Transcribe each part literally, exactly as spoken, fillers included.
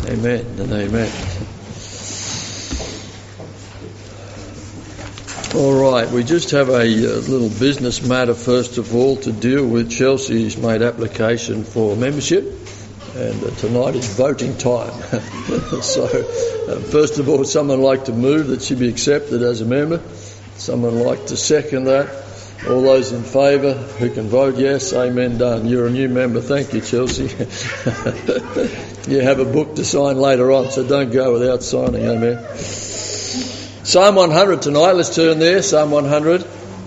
Amen and amen. All right, we just have a, a little business matter first of all to deal with. Chelsea's made application for membership, and uh, tonight is voting time. so, uh, first of all, would someone like to move that she be accepted as a member? Someone like to second that? All those in favour who can vote yes, amen, done. You're a new member. Thank you, Chelsea. You have a book to sign later on, so don't go without signing, amen. Psalm one hundred tonight, let's turn there, Psalm one hundred.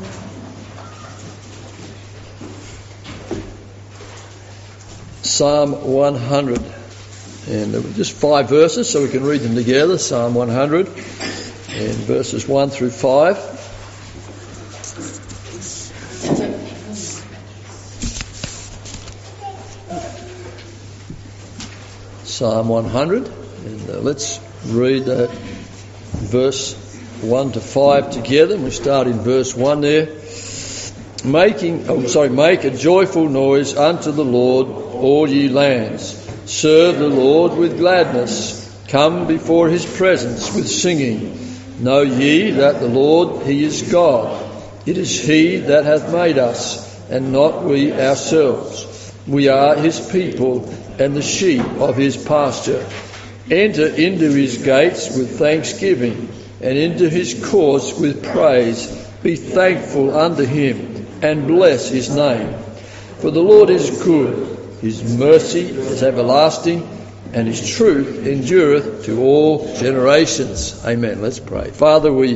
Psalm one hundred. And just five verses so we can read them together. Psalm one hundred and verses one through five. Psalm one hundred, and uh, let's read uh, verse one to five together. We start in verse one there. Making, oh, sorry, make a joyful noise unto the Lord, all ye lands. Serve the Lord with gladness. Come before his presence with singing. Know ye that the Lord, he is God. It is he that hath made us, and not we ourselves. We are his people, and the sheep of his pasture. Enter into his gates with thanksgiving, and into his courts with praise. Be thankful unto him, and bless his name. For the Lord is good, his mercy is everlasting, and his truth endureth to all generations. Amen. Let's pray. Father, we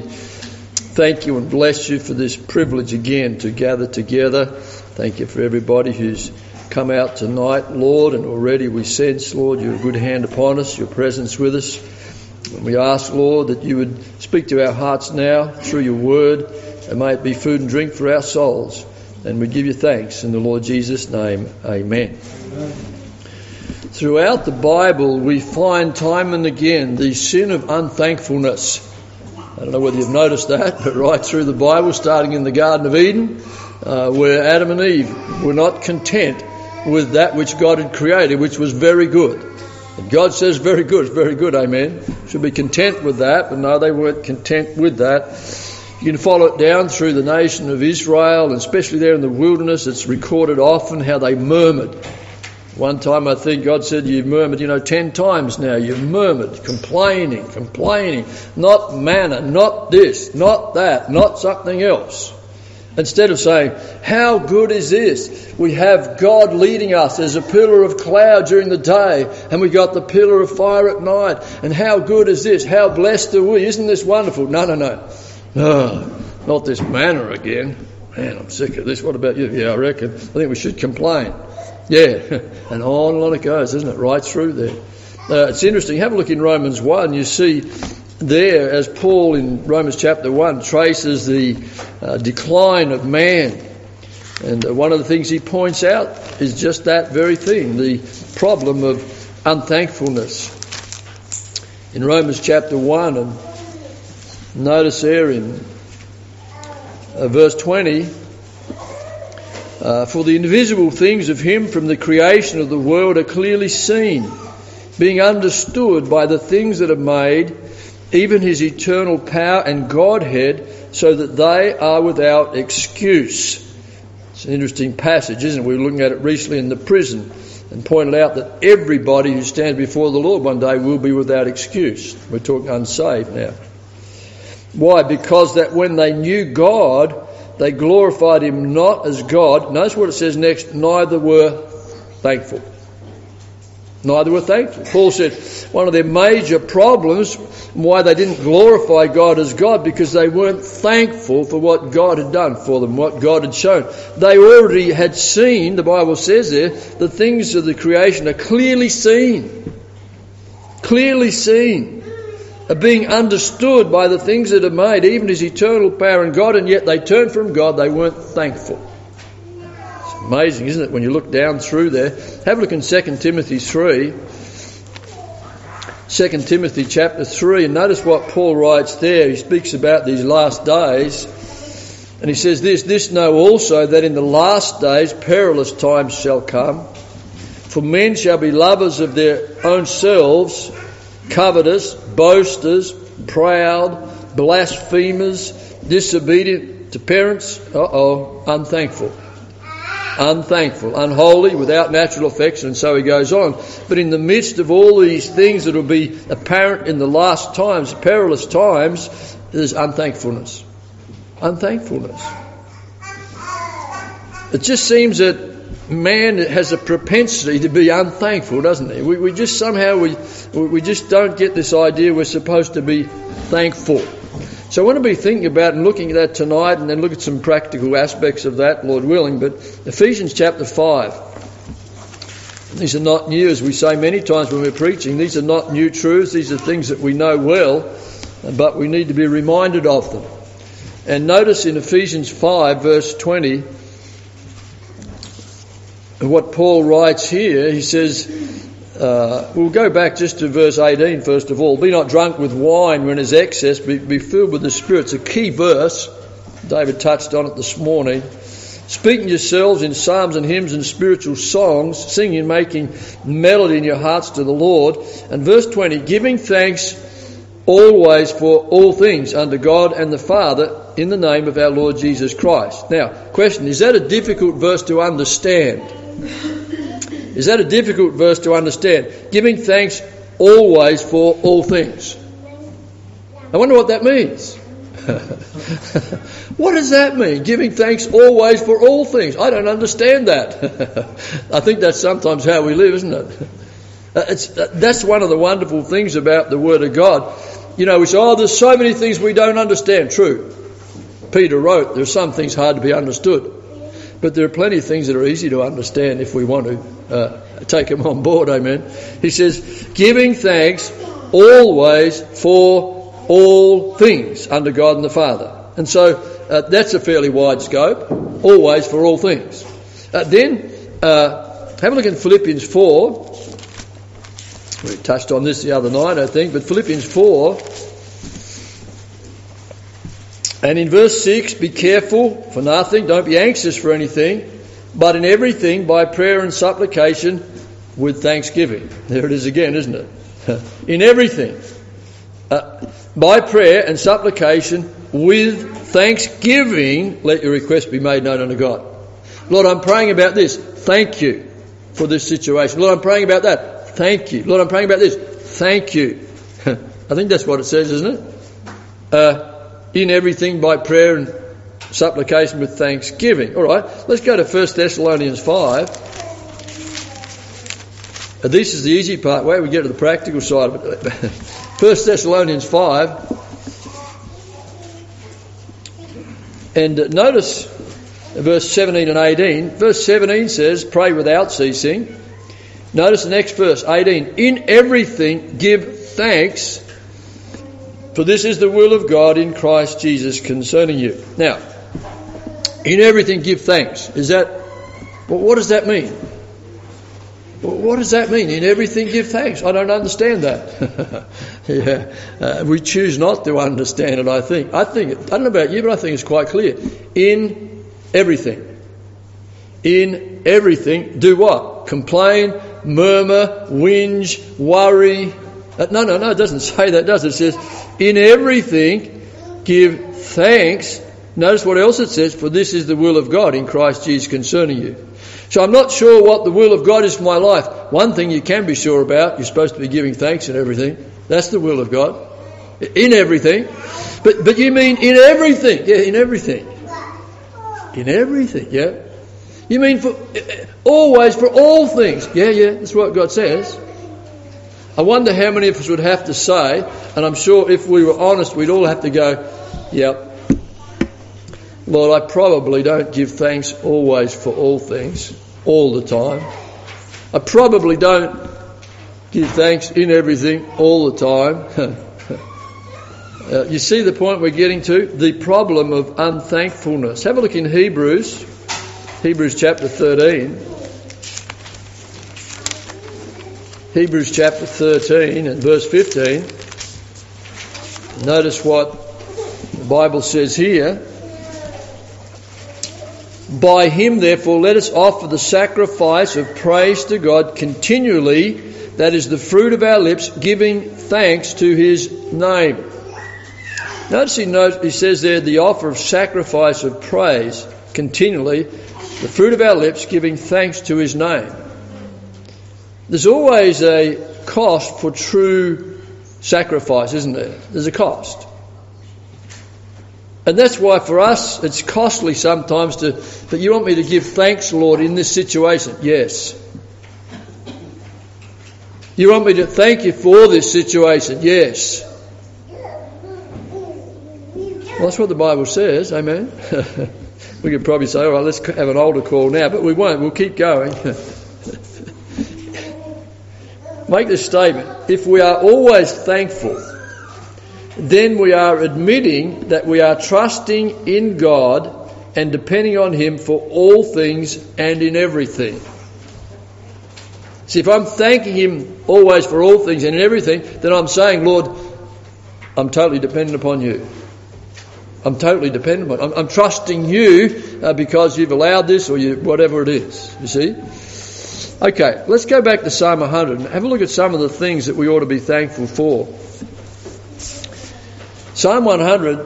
thank you and bless you for this privilege again to gather together. Thank you for everybody who's come out tonight, Lord, and already we sense, Lord, your good hand upon us, your presence with us. And we ask, Lord, that you would speak to our hearts now through your word, and may it be food and drink for our souls. And we give you thanks in the Lord Jesus' name. Amen. Amen. Throughout the Bible, we find time and again the sin of unthankfulness. I don't know whether you've noticed that, but right through the Bible, starting in the Garden of Eden, uh, where Adam and Eve were not content with that which God had created, which was very good. And God says very good, very good, amen. Should be content with that, but no, they weren't content with that. You can follow it down through the nation of Israel, and especially there in the wilderness, it's recorded often how they murmured. One time I think God said, you murmured, you know, ten times now, you murmured, complaining, complaining, not manna, not this, not that, not something else. Instead of saying, how good is this? We have God leading us as a pillar of cloud during the day, and we got the pillar of fire at night. And how good is this? How blessed are we? Isn't this wonderful? No, no, no. No, not this manna again. Man, I'm sick of this. What about you? Yeah, I reckon. I think we should complain. Yeah, and on and on it goes, isn't it? Right through there. Uh, it's interesting. Have a look in Romans one. You see there, as Paul in Romans chapter one traces the uh, decline of man. And uh, one of the things he points out is just that very thing, the problem of unthankfulness. In Romans chapter one, and notice there in uh, verse twenty, uh, for the invisible things of him from the creation of the world are clearly seen, being understood by the things that are made, even his eternal power and Godhead, so that they are without excuse. It's an interesting passage, isn't it? We were looking at it recently in the prison and pointed out that everybody who stands before the Lord one day will be without excuse. We're talking unsaved now. Why? Because that when they knew God, they glorified him not as God. Notice what it says next, neither were thankful. Neither were thankful. Paul said one of their major problems why they didn't glorify God as God, because they weren't thankful for what God had done for them, what God had shown. They already had seen, the Bible says there, the things of the creation are clearly seen. Clearly seen. Are being understood by the things that are made, even his eternal power and God, and yet they turned from God, they weren't thankful. It's amazing, isn't it, when you look down through there. Have a look in Second Timothy three. Second Timothy chapter three, and notice what Paul writes there. He speaks about these last days, and he says this, this know also that in the last days perilous times shall come. For men shall be lovers of their own selves, covetous, boasters, proud, blasphemers, disobedient to parents, uh-oh, unthankful. Unthankful, unholy, without natural affection, and so he goes on. But in the midst of all these things that will be apparent in the last times, perilous times, there's unthankfulness. Unthankfulness. It just seems that man has a propensity to be unthankful, doesn't he? We, we just somehow, we, we just don't get this idea we're supposed to be thankful. So I want to be thinking about and looking at that tonight, and then look at some practical aspects of that, Lord willing. But Ephesians chapter five. These are not new, as we say many times when we're preaching. These are not new truths. These are things that we know well, but we need to be reminded of them. And notice in Ephesians five, verse twenty, what Paul writes here. He says, Uh, we'll go back just to verse eighteen first of all. Be not drunk with wine when there's excess, be, be filled with the Spirit. It's a key verse. David touched on it this morning. Speaking yourselves in psalms and hymns and spiritual songs, singing and making melody in your hearts to the Lord. And verse twenty, giving thanks always for all things unto God and the Father in the name of our Lord Jesus Christ. Now, question, is that a difficult verse to understand? Is that a difficult verse to understand? Giving thanks always for all things. I wonder what that means. What does that mean? Giving thanks always for all things. I don't understand that. I think that's sometimes how we live, isn't it? It's, that's one of the wonderful things about the Word of God. You know, we say, oh, there's so many things we don't understand. True. Peter wrote, there are some things hard to be understood. But there are plenty of things that are easy to understand if we want to uh, take them on board, amen. He says, giving thanks always for all things unto God and the Father. And so uh, that's a fairly wide scope, always for all things. Uh, then, uh, have a look in Philippians four. We touched on this the other night, I think, but Philippians four. And in verse six, be careful for nothing, don't be anxious for anything, but in everything by prayer and supplication with thanksgiving. There it is again, isn't it? In everything. Uh, by prayer and supplication with thanksgiving, let your request be made known unto God. Lord, I'm praying about this. Thank you for this situation. Lord, I'm praying about that. Thank you. Lord, I'm praying about this. Thank you. I think that's what it says, isn't it? Uh, in everything by prayer and supplication with thanksgiving. All right, let's go to First Thessalonians five. Uh, this is the easy part, where we get to the practical side of it. First Thessalonians five. And uh, notice verse seventeen and eighteen. Verse seventeen says, pray without ceasing. Notice the next verse, eighteen. In everything give thanks, for this is the will of God in Christ Jesus concerning you. Now, in everything give thanks. Is that, well, what does that mean? Well, what does that mean? In everything give thanks. I don't understand that. yeah, uh, we choose not to understand it, I think. I think, I don't know about you, but I think it's quite clear. In everything. In everything, do what? Complain, murmur, whinge, worry. Uh, no, no, no, it doesn't say that, does it? It says, in everything, give thanks. Notice what else it says, for this is the will of God in Christ Jesus concerning you. So I'm not sure what the will of God is for my life. One thing you can be sure about, you're supposed to be giving thanks in everything. That's the will of God. In everything. But but you mean in everything. Yeah, in everything. In everything, yeah. You mean for always, for all things. Yeah, yeah, that's what God says. I wonder how many of us would have to say, and I'm sure if we were honest, we'd all have to go, yep, Lord, I probably don't give thanks always for all things, all the time. I probably don't give thanks in everything all the time. uh, you see the point we're getting to? The problem of unthankfulness. Have a look in Hebrews, Hebrews chapter thirteen. Hebrews chapter thirteen and verse fifteen. Notice what the Bible says here. By him, therefore, let us offer the sacrifice of praise to God continually, that is the fruit of our lips, giving thanks to his name. Notice he, knows, he says there, the offer of sacrifice of praise continually, the fruit of our lips, giving thanks to his name. There's always a cost for true sacrifice, isn't there? There's a cost. And that's why for us it's costly sometimes to, but you want me to give thanks, Lord, in this situation? Yes. You want me to thank you for this situation? Yes. Well, that's what the Bible says, amen? We could probably say, all right, let's have an altar call now, but we won't, we'll keep going. Make this statement: if we are always thankful, then we are admitting that we are trusting in God and depending on him for all things and in everything. See, if I'm thanking him always for all things and in everything, then I'm saying, Lord, I'm totally dependent upon you. I'm totally dependent upon you. I'm, I'm trusting you uh, because you've allowed this, or you, whatever it is, you see. Okay, let's go back to Psalm one hundred and have a look at some of the things that we ought to be thankful for. Psalm one hundred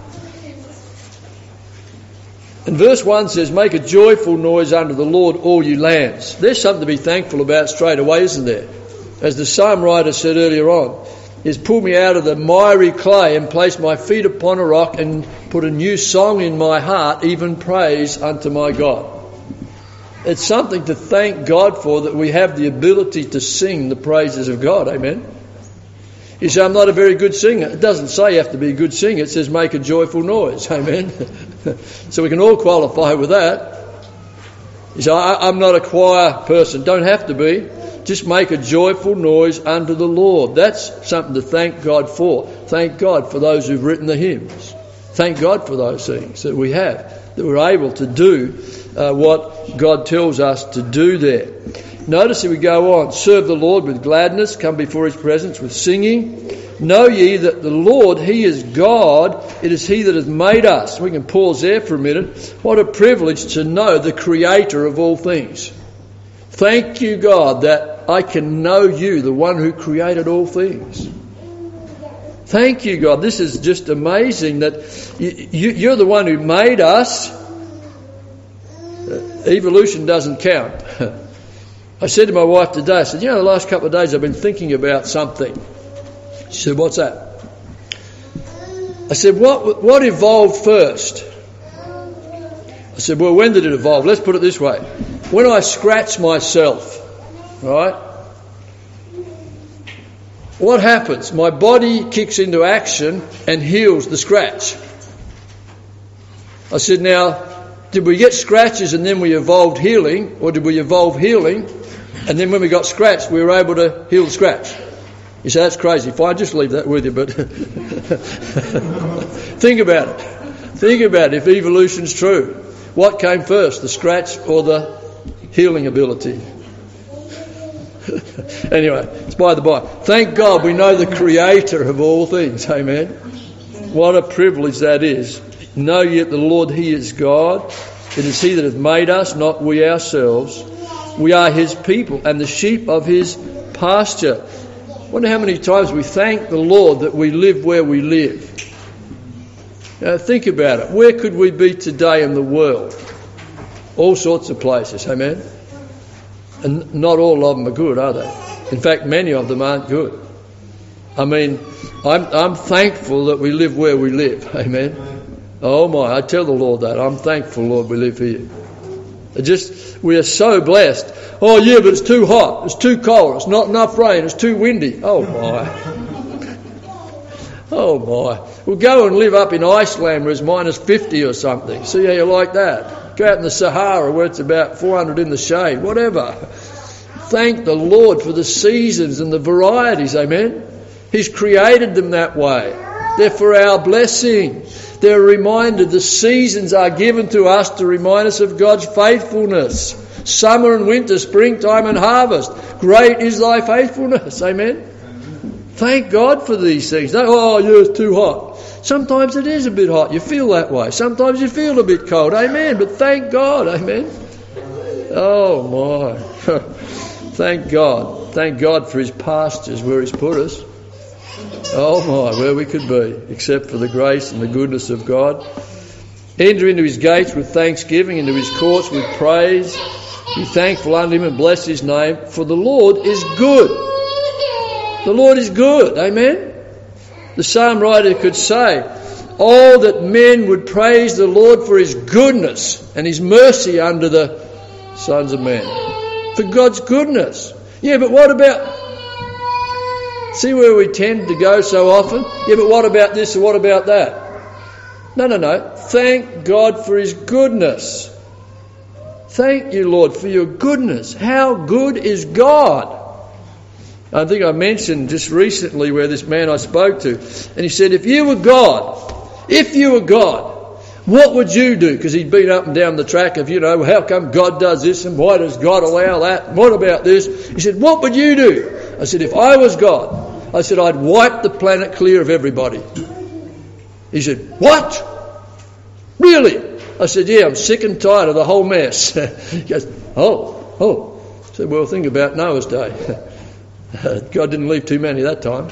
and verse one says, make a joyful noise unto the Lord, all you lands. There's something to be thankful about straight away, isn't there? As the psalm writer said earlier on, He's pulled me out of the miry clay and placed my feet upon a rock and put a new song in my heart, even praise unto my God. It's something to thank God for, that we have the ability to sing the praises of God. Amen. You say, I'm not a very good singer. It doesn't say you have to be a good singer. It says make a joyful noise. Amen. So we can all qualify with that. You say, I, I'm not a choir person. Don't have to be. Just make a joyful noise unto the Lord. That's something to thank God for. Thank God for those who've written the hymns. Thank God for those things that we have, that we're able to do uh, what God tells us to do there. Notice that we go on. Serve the Lord with gladness. Come before his presence with singing. Know ye that the Lord, he is God. It is he that has made us. We can pause there for a minute. What a privilege to know the creator of all things. Thank you, God, that I can know you, the one who created all things. Thank you, God. This is just amazing that you, you're the one who made us. Uh, evolution doesn't count. I said to my wife today, I said, you know, the last couple of days I've been thinking about something. She said, what's that? I said, what, what evolved first? I said, well, when did it evolve? Let's put it this way. When I scratch myself, right, what happens? My body kicks into action and heals the scratch. I said, now, did we get scratches and then we evolved healing, or did we evolve healing and then when we got scratched we were able to heal the scratch? You say, that's crazy. Fine, just leave that with you, but think about it. Think about it, if evolution's true. What came first, the scratch or the healing ability? Anyway, it's by the by. Thank God we know the creator of all things. Amen. What a privilege that is. Know ye that the Lord, he is God. It is he that hath made us, not we ourselves. We are his people and the sheep of his pasture. I wonder how many times we thank the Lord that we live where we live. Now think about it. Where could we be today in the world? All sorts of places, amen? And not all of them are good, are they? In fact, many of them aren't good. I mean, I'm, I'm thankful that we live where we live, amen? Oh my, I tell the Lord that. I'm thankful, Lord, we live here. It just, we are so blessed. Oh yeah, but it's too hot, it's too cold, it's not enough rain, it's too windy. Oh my. Oh my. Well, go and live up in Iceland where it's minus fifty or something. See how you like that. Go out in the Sahara where it's about four hundred in the shade. Whatever. Thank the Lord for the seasons and the varieties. Amen. He's created them that way. They're for our blessing. They're a reminder. The seasons are given to us to remind us of God's faithfulness. Summer and winter, springtime and harvest. Great is thy faithfulness. Amen. Thank God for these things. Don't, oh, yeah, it's too hot. Sometimes it is a bit hot. You feel that way. Sometimes you feel a bit cold. Amen. But thank God. Amen. Oh, my. Thank God. Thank God for his pastures where he's put us. Oh, my, where we could be, except for the grace and the goodness of God. Enter into his gates with thanksgiving, into his courts with praise. Be thankful unto him and bless his name, for the Lord is good. The Lord is good. Amen. The psalm writer could say, oh, that men would praise the Lord for his goodness and his mercy unto the sons of men. For God's goodness. Yeah, but what about... See where we tend to go so often? Yeah, but what about this and what about that? No, no, no. Thank God for his goodness. Thank you, Lord, for your goodness. How good is God? I think I mentioned just recently where this man I spoke to, and he said, if you were God, if you were God, what would you do? Because he'd been up and down the track of, you know, how come God does this and why does God allow that? And what about this? He said, what would you do? I said, if I was God, I said, I'd wipe the planet clear of everybody. He said, what? Really? I said, yeah, I'm sick and tired of the whole mess. He goes, oh, oh. I said, well, think about Noah's day. God didn't leave too many that time.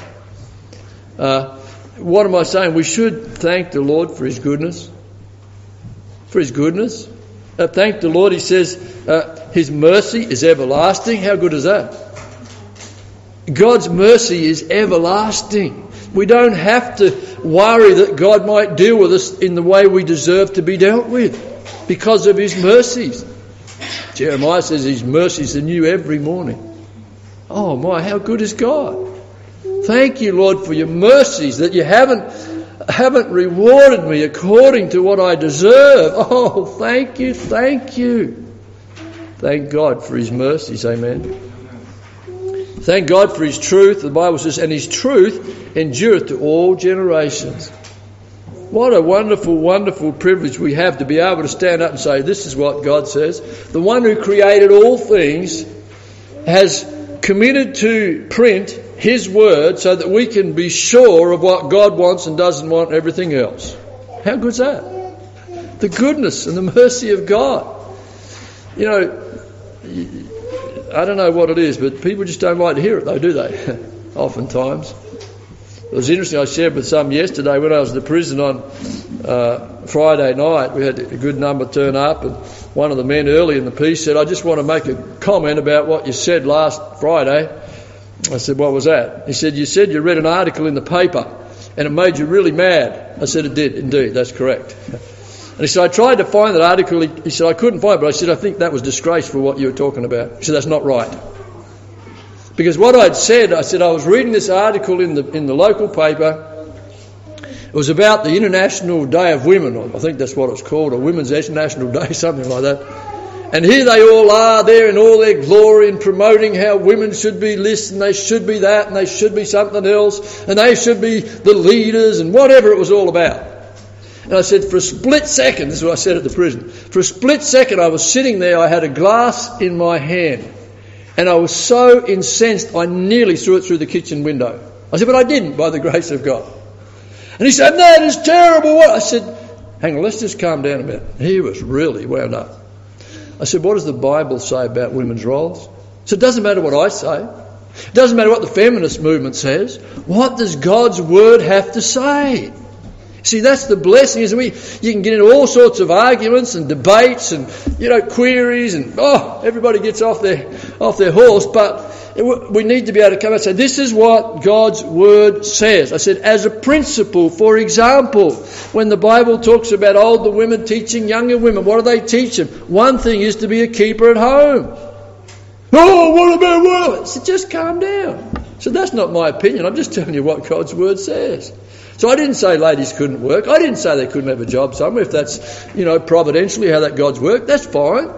Uh, what am I saying? We should thank the Lord for his goodness. For his goodness. Uh, thank the Lord, he says, uh, his mercy is everlasting. How good is that? God's mercy is everlasting. We don't have to worry that God might deal with us in the way we deserve to be dealt with because of his mercies. Jeremiah says his mercies are new every morning. Oh my, how good is God? Thank you, Lord, for your mercies that you haven't haven't rewarded me according to what I deserve. Oh, thank you, thank you. Thank God for his mercies, amen. Thank God for his truth. The Bible says, and his truth endureth to all generations. What a wonderful, wonderful privilege we have to be able to stand up and say, this is what God says. The one who created all things has committed to print his word so that we can be sure of what God wants and doesn't want and everything else. How good's that? The goodness and the mercy of God. You know, I don't know what it is, but people just don't like to hear it though, do they? Oftentimes. It was interesting, I shared with some yesterday when I was in the prison on uh, Friday night. We had a good number turn up, and one of the men early in the piece said, I just want to make a comment about what you said last Friday. I said, what was that? He said, you said you read an article in the paper and it made you really mad. I said, it did, indeed, that's correct. And he said, I tried to find that article. He, he said, I couldn't find it, but I said, I think that was disgraceful what you were talking about. He said, that's not right. Because what I'd said, I said, I was reading this article in the in the local paper. It was about the International Day of Women, or I think that's what it's called, or Women's International Day, something like that. And here they all are there in all their glory and promoting how women should be this and they should be that and they should be something else and they should be the leaders and whatever it was all about. And I said, for a split second, this is what I said at the prison, for a split second I was sitting there, I had a glass in my hand. And I was so incensed, I nearly threw it through the kitchen window. I said, but I didn't, by the grace of God. And he said, that is terrible. I said, hang on, let's just calm down a minute. He was really wound up. I said, what does the Bible say about women's roles? So it doesn't matter what I say. It doesn't matter what the feminist movement says. What does God's word have to say? See, that's the blessing, is we you can get into all sorts of arguments and debates and, you know, queries and, oh, everybody gets off their off their horse, but it, we need to be able to come and say, this is what God's word says. I said, as a principle, for example, when the Bible talks about older women teaching younger women, what do they teach them? One thing is to be a keeper at home. Oh, what about what? I said, just calm down. So that's not my opinion. I'm just telling you what God's word says. So I didn't say ladies couldn't work. I didn't say they couldn't have a job somewhere. If that's, you know, providentially how that God's work, that's fine.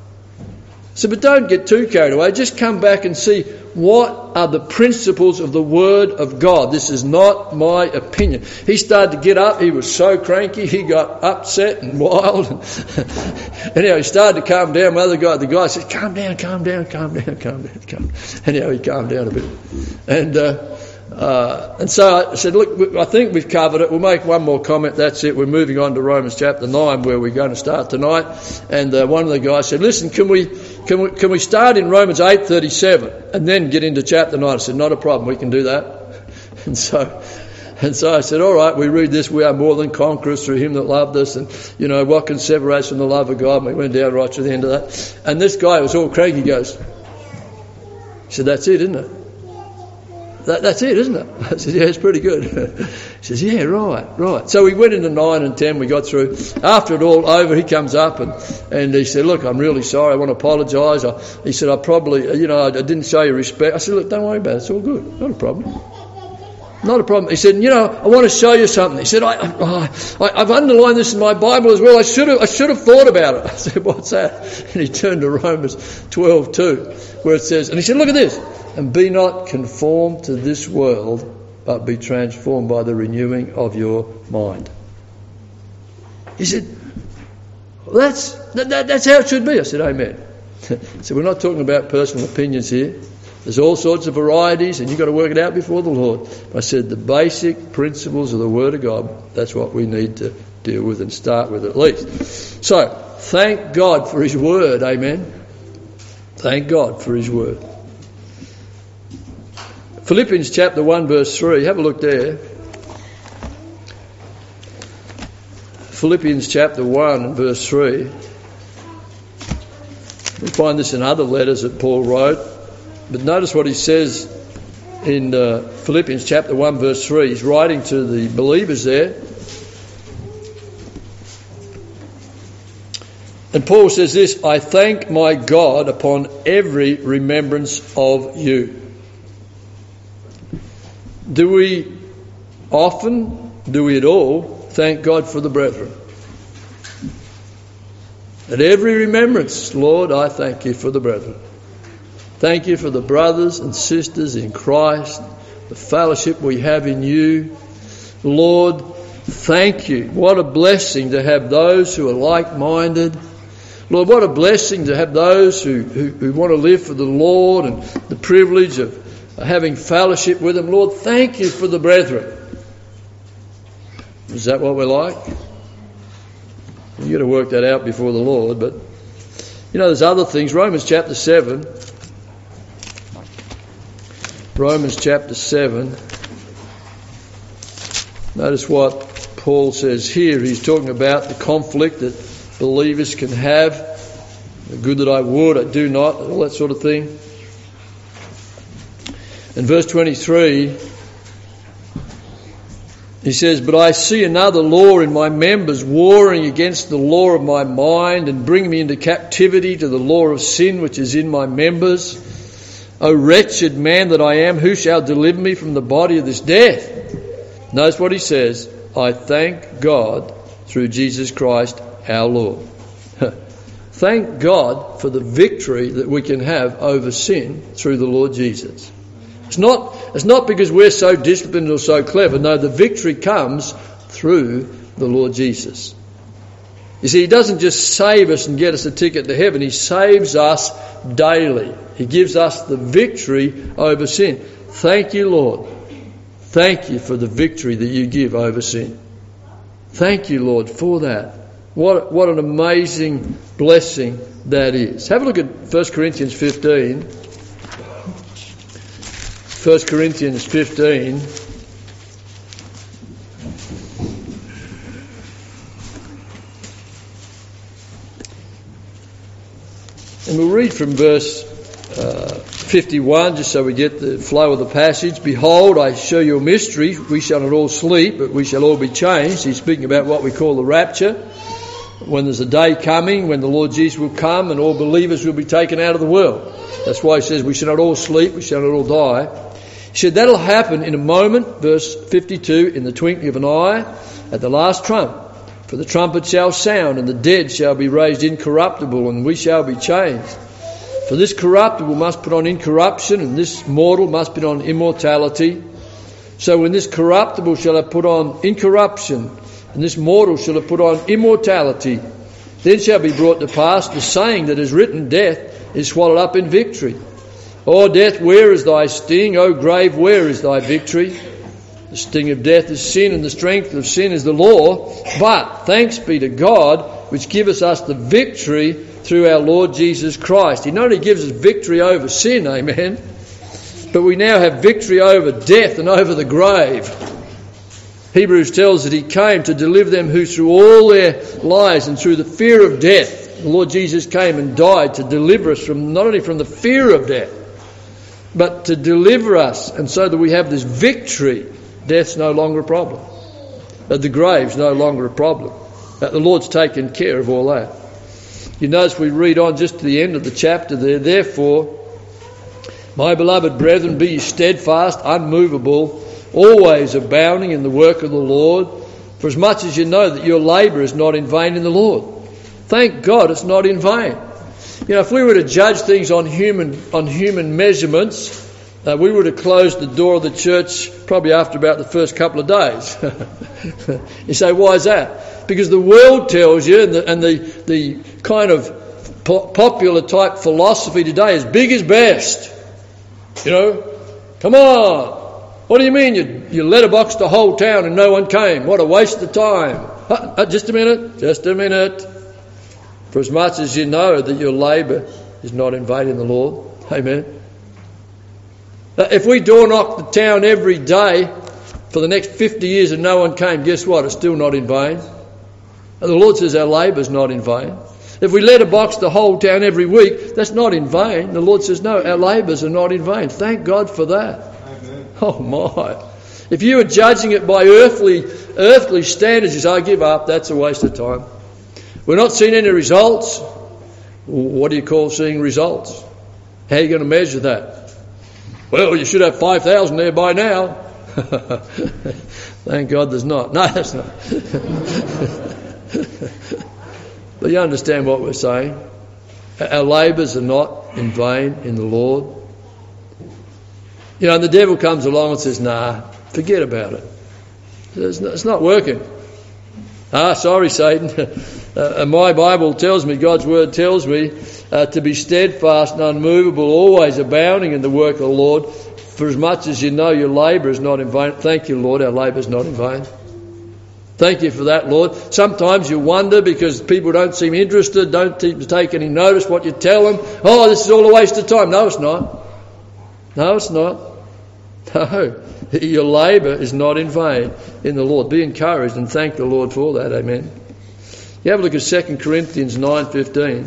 So, but don't get too carried away. Just come back and see what are the principles of the Word of God. This is not my opinion. He started to get up. He was so cranky. He got upset and wild. Anyhow, he started to calm down. The other guy, the guy said, calm down, calm down, calm down, calm down, calm down. Anyhow, he calmed down a bit. And, uh, Uh, and so I said, look, I think we've covered it. We'll make one more comment. That's it. We're moving on to Romans chapter nine, where we're going to start tonight. And uh, one of the guys said, listen, can we can we can we start in Romans eight thirty-seven and then get into chapter nine? I said, not a problem. We can do that. And so. And so I said, all right, we read this, we are more than conquerors through him that loved us, and, you know, what can separate us from the love of God? And we went down right to the end of that. And this guy was all cranky, he goes, he said, that's it, isn't it? That, that's it, isn't it? I said, yeah, it's pretty good. He says, yeah, right, right. So we went into nine and ten, we got through. After it all over, he comes up and, and he said, look, I'm really sorry, I want to apologise. I, he said, I probably, you know, I, I didn't show you respect. I said, look, don't worry about it, it's all good, not a problem. Not a problem. He said, you know, I want to show you something. He said, I, I, I, I've underlined this in my Bible as well. I should have, I should have thought about it. I said, what's that? And he turned to Romans twelve two, where it says, and he said, look at this. And be not conformed to this world, but be transformed by the renewing of your mind. He said, well, that's, that, that, that's how it should be. I said, amen. So we're not talking about personal opinions here. There's all sorts of varieties and you've got to work it out before the Lord. I said the basic principles of the Word of God, that's what we need to deal with and start with at least. So, thank God for His Word, amen. Thank God for His Word. Philippians chapter one verse three, have a look there. Philippians chapter one and verse three. We find this in other letters that Paul wrote. But notice what he says in uh, Philippians chapter one verse three. He's writing to the believers there. And Paul says this, I thank my God upon every remembrance of you. Do we often, do we at all, thank God for the brethren? At every remembrance, Lord, I thank you for the brethren. Thank you for the brothers and sisters in Christ, the fellowship we have in you. Lord, thank you. What a blessing to have those who are like-minded. Lord, what a blessing to have those who, who, who want to live for the Lord and the privilege of having fellowship with them. Lord, thank you for the brethren. Is that what we're like? You've got to work that out before the Lord. But, you know, there's other things. Romans chapter seven. Romans chapter seven. Notice what Paul says here. He's talking about the conflict that believers can have. The good that I would, I do not, all that sort of thing. In verse twenty-three, he says, but I see another law in my members, warring against the law of my mind and bringing me into captivity to the law of sin which is in my members. O wretched man that I am, who shall deliver me from the body of this death? Notice what he says, I thank God through Jesus Christ our Lord. Thank God for the victory that we can have over sin through the Lord Jesus. It's not, it's not because we're so disciplined or so clever. No, the victory comes through the Lord Jesus. You see, He doesn't just save us and get us a ticket to heaven. He saves us daily. He gives us the victory over sin. Thank you, Lord. Thank you for the victory that you give over sin. Thank you, Lord, for that. What, what an amazing blessing that is. Have a look at First Corinthians fifteen. First Corinthians fifteen. And we'll read from verse uh, fifty-one, just so we get the flow of the passage. Behold, I show you a mystery. We shall not all sleep, but we shall all be changed. He's speaking about what we call the rapture. When there's a day coming when the Lord Jesus will come and all believers will be taken out of the world. That's why he says we shall not all sleep, we shall not all die. He said that'll happen in a moment, verse fifty-two, in the twinkling of an eye, at the last trump. For the trumpet shall sound, and the dead shall be raised incorruptible, and we shall be changed. For this corruptible must put on incorruption, and this mortal must put on immortality. So when this corruptible shall have put on incorruption, and this mortal shall have put on immortality, then shall be brought to pass the saying that is written, death is swallowed up in victory. O death, where is thy sting? O grave, where is thy victory? The sting of death is sin, and the strength of sin is the law. But thanks be to God, which giveth us the victory through our Lord Jesus Christ. He not only gives us victory over sin, amen, but we now have victory over death and over the grave. Hebrews tells that he came to deliver them who through all their lives and through the fear of death, the Lord Jesus came and died to deliver us from not only from the fear of death, but to deliver us, and so that we have this victory. Death's no longer a problem. The grave's no longer a problem. The Lord's taken care of all that. You notice we read on just to the end of the chapter there. Therefore, my beloved brethren, be ye steadfast, unmovable, always abounding in the work of the Lord, for as much as you know that your labour is not in vain in the Lord. Thank God it's not in vain. You know, if we were to judge things on human on human measurements, uh, we would have closed the door of the church probably after about the first couple of days. You say, why is that? Because the world tells you, and the, and the, the kind of po- popular type philosophy today is big is best. You know, come on. What do you mean you, you letterboxed the whole town and no one came? What a waste of time. Uh, uh, just a minute, just a minute. For as much as you know that your labour is not in vain in the Lord. Amen. Uh, if we door knock the town every day for the next fifty years and no one came, guess what? It's still not in vain. And the Lord says our labour is not in vain. If we letterbox the whole town every week, that's not in vain. The Lord says, no, our labours are not in vain. Thank God for that. Amen. Oh my. If you are judging it by earthly earthly standards, you say, I give up, that's a waste of time. We're not seeing any results. What do you call seeing results? How are you going to measure that? Well, you should have five thousand there by now. Thank God there's not. No, that's not. But you understand what we're saying. Our labours are not in vain in the Lord. You know, and the devil comes along and says, nah, forget about it. It's not working. Ah, sorry, Satan. Uh, my Bible tells me, God's Word tells me, uh, to be steadfast and unmovable, always abounding in the work of the Lord, for as much as you know your labour is not in vain. Thank you, Lord, our labour is not in vain. Thank you for that, Lord. Sometimes you wonder because people don't seem interested, don't take any notice what you tell them. Oh, this is all a waste of time. No, it's not. No, it's not. No. Your labour is not in vain in the Lord. Be encouraged and thank the Lord for that. Amen. You have a look at Second Corinthians nine fifteen.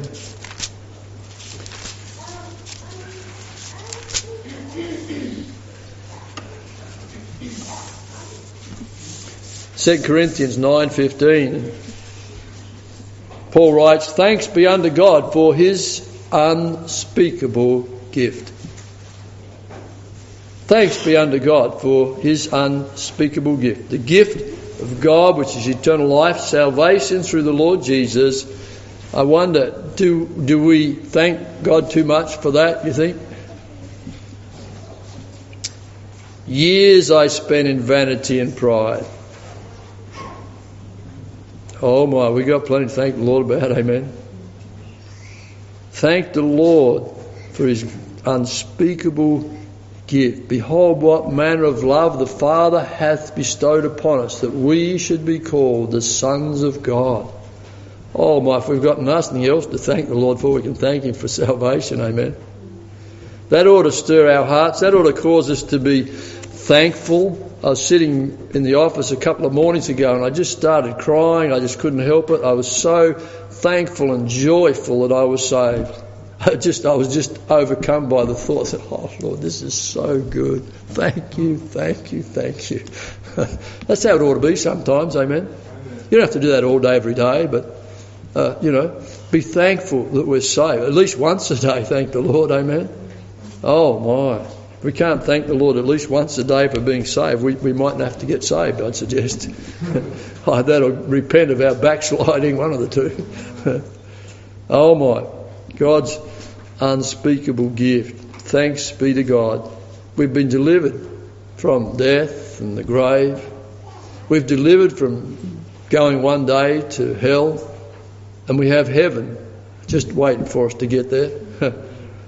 Second Corinthians nine fifteen. Paul writes, thanks be unto God for his unspeakable gift. Thanks be unto God for his unspeakable gift. The gift of God, which is eternal life, salvation through the Lord Jesus. I wonder, do do we thank God too much for that, you think? Years I spent in vanity and pride. Oh my, we got plenty to thank the Lord about, amen. Thank the Lord for his unspeakable gift. Behold what manner of love the Father hath bestowed upon us, that we should be called the sons of God. Oh my, if we've got nothing else to thank the Lord for, we can thank him for salvation, amen. That ought to stir our hearts. That ought to cause us to be thankful. I was sitting in the office a couple of mornings ago and I just started crying. I just couldn't help it. I was so thankful and joyful that I was saved. I just, I was just overcome by the thought that, oh Lord, this is so good. Thank you, thank you, thank you. That's how it ought to be sometimes, amen. You don't have to do that all day, every day, but, uh, you know, be thankful that we're saved. At least once a day, thank the Lord, amen. Oh my. If we can't thank the Lord at least once a day for being saved, we, we mightn't have to get saved, I'd suggest. Either that or repent of our backsliding, one of the two. Oh my. God's unspeakable gift. Thanks be to God. We've been delivered from death and the grave. We've delivered from going one day to hell. And we have heaven just waiting for us to get there.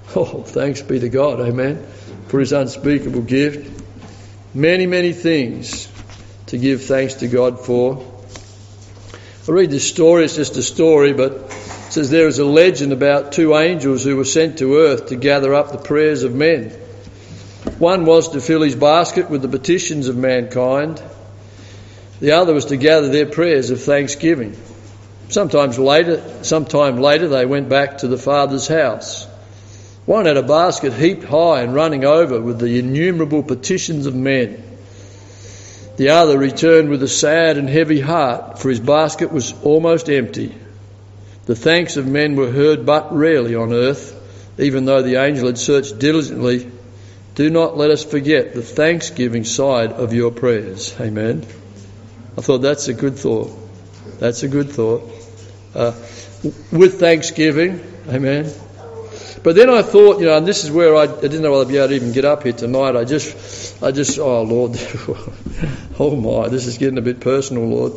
Oh, thanks be to God, amen, for his unspeakable gift. Many, many things to give thanks to God for. I read this story, it's just a story, but it says there is a legend about two angels who were sent to earth to gather up the prayers of men. One was to fill his basket with the petitions of mankind. The other was to gather their prayers of thanksgiving. Sometimes later, sometime later, they went back to the Father's house. One had a basket heaped high and running over with the innumerable petitions of men. The other returned with a sad and heavy heart, for his basket was almost empty. The thanks of men were heard but rarely on earth, even though the angel had searched diligently. Do not let us forget the thanksgiving side of your prayers. Amen. I thought that's a good thought. That's a good thought. Uh, with thanksgiving. Amen. But then I thought, you know, and this is where I, I didn't know whether I'd be able to even get up here tonight. I just, I just, oh Lord, oh my, this is getting a bit personal, Lord.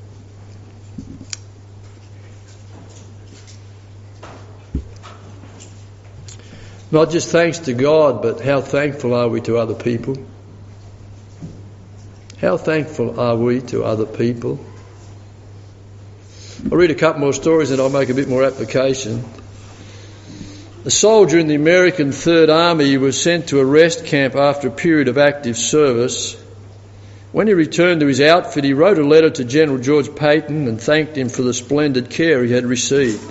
Not just thanks to God, but how thankful are we to other people? How thankful are we to other people? I'll read a couple more stories and I'll make a bit more application. A soldier in the American Third Army was sent to a rest camp after a period of active service. When he returned to his outfit, he wrote a letter to General George Patton and thanked him for the splendid care he had received.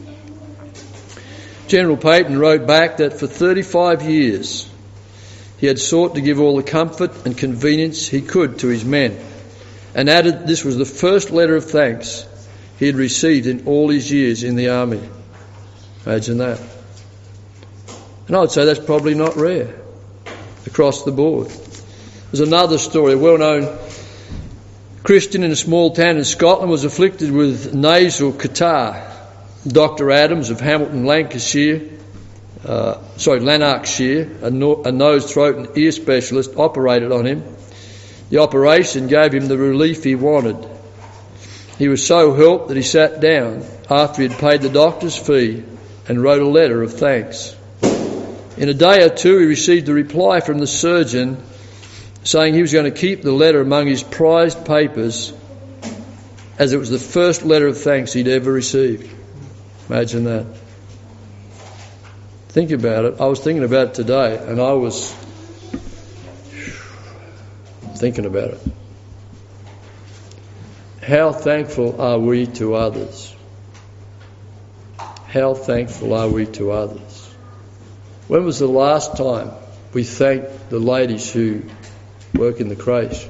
General Patton wrote back that for thirty-five years he had sought to give all the comfort and convenience he could to his men, and added this was the first letter of thanks he had received in all his years in the army. Imagine that. And I would say that's probably not rare across the board. There's another story. A well-known Christian in a small town in Scotland was afflicted with nasal catarrh. Doctor Adams of Hamilton, Lancashire, uh, sorry, Lanarkshire, a, no, a nose, throat and ear specialist, operated on him. The operation gave him the relief he wanted. He was so helped that he sat down after he had paid the doctor's fee and wrote a letter of thanks. In a day or two, he received a reply from the surgeon saying he was going to keep the letter among his prized papers as it was the first letter of thanks he'd ever received. Imagine that. Think about it. I was thinking about it today and I was thinking about it. How thankful are we to others? How thankful are we to others? When was the last time we thanked the ladies who work in the creche?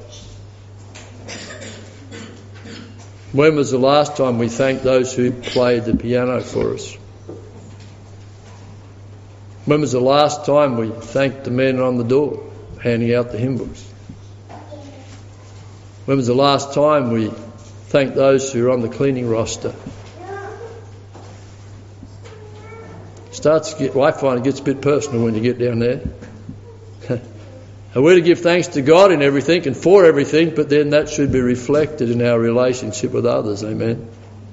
When was the last time we thanked those who played the piano for us? When was the last time we thanked the men on the door handing out the hymn books? When was the last time we thanked those who are on the cleaning roster? Starts to get, well, I find it gets a bit personal when you get down there. And we're to give thanks to God in everything and for everything, but then that should be reflected in our relationship with others. Amen.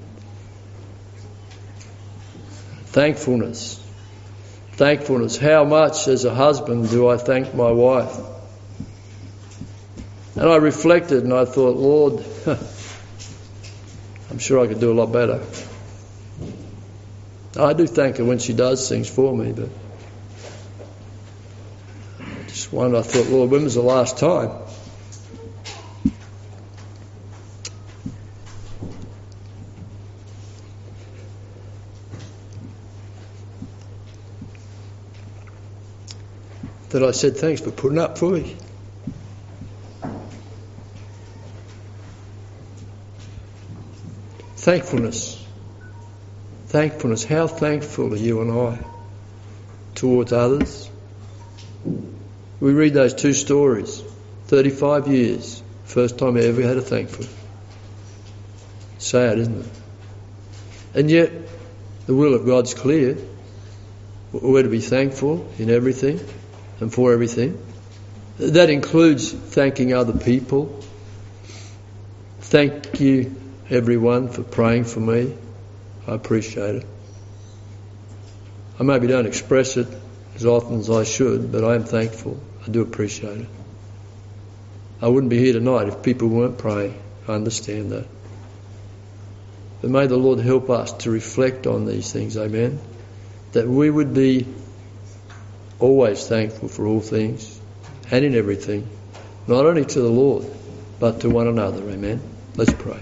Thankfulness. Thankfulness. How much as a husband do I thank my wife? And I reflected and I thought, Lord, I'm sure I could do a lot better. I do thank her when she does things for me, but I just wondered, I thought, Lord, when was the last time? That I said, thanks for putting up for me. Thankfulness. Thankfulness. How thankful are you and I towards others? We read those two stories. thirty-five years. First time I ever had a thankful. Sad, isn't it? And yet, the will of God's clear. We're to be thankful in everything and for everything. That includes thanking other people. Thank you, everyone, for praying for me. I appreciate it. I maybe don't express it as often as I should, but I am thankful. I do appreciate it. I wouldn't be here tonight if people weren't praying. I understand that. But may the Lord help us to reflect on these things, amen? That we would be always thankful for all things and in everything, not only to the Lord, but to one another, amen? Let's pray.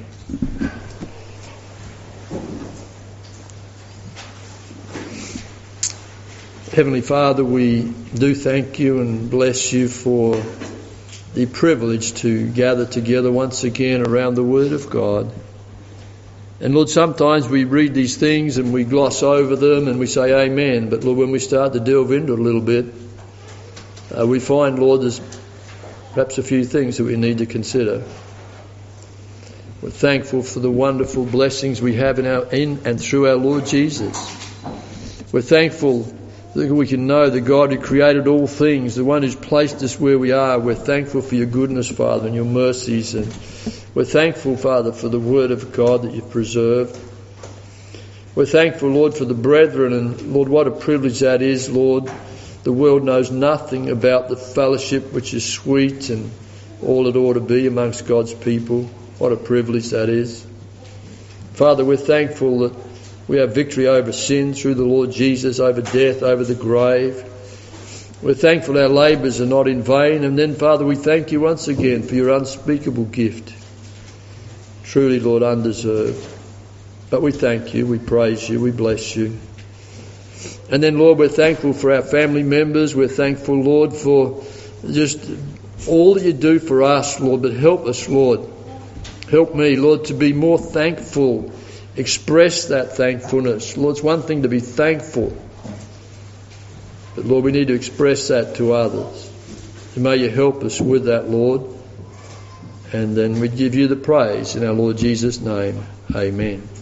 Heavenly Father, we do thank you and bless you for the privilege to gather together once again around the Word of God. And Lord, sometimes we read these things and we gloss over them and we say amen. But Lord, when we start to delve into it a little bit, uh, we find, Lord, there's perhaps a few things that we need to consider. We're thankful for the wonderful blessings we have in our in and through our Lord Jesus. We're thankful that we can know the God who created all things, the one who's placed us where we are. We're thankful for your goodness, Father, and your mercies. And we're thankful, Father, for the Word of God that you've preserved. We're thankful, Lord, for the brethren. And Lord, what a privilege that is, Lord. The world knows nothing about the fellowship which is sweet and all it ought to be amongst God's people. What a privilege that is. Father, we're thankful that we have victory over sin through the Lord Jesus, over death, over the grave. We're thankful our labours are not in vain. And then, Father, we thank you once again for your unspeakable gift. Truly, Lord, undeserved. But we thank you, we praise you, we bless you. And then, Lord, we're thankful for our family members. We're thankful, Lord, for just all that you do for us, Lord. But help us, Lord. Help me, Lord, to be more thankful. Express that thankfulness. Lord, it's one thing to be thankful, but Lord, we need to express that to others. And may you help us with that, Lord. And then we give you the praise in our Lord Jesus' name. Amen.